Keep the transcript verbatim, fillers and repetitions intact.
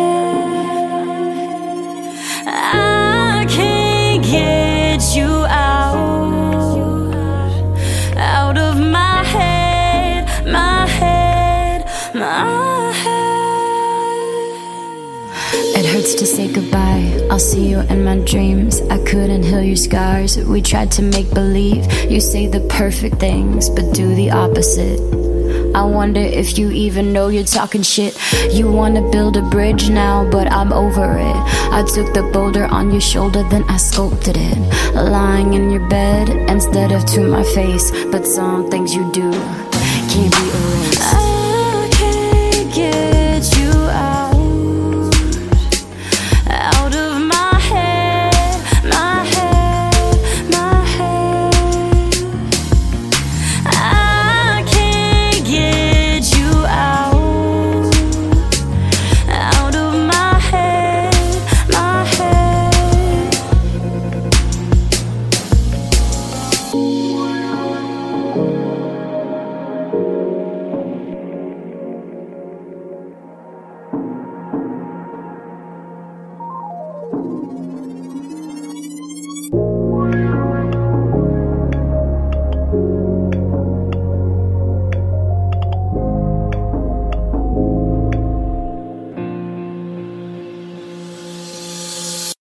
I can't get you out, out of my head, my head, my head. It hurts to say goodbye. I'll see you in my dreams. I couldn't heal your scars. We tried to make believe. You say the perfect things, but do the opposite. I wonder if you even know you're talking shit. You wanna build a bridge now, but I'm over it. I took the boulder on your shoulder, then I sculpted it, lying in your bed instead of to my face. But some things you do can't be erased.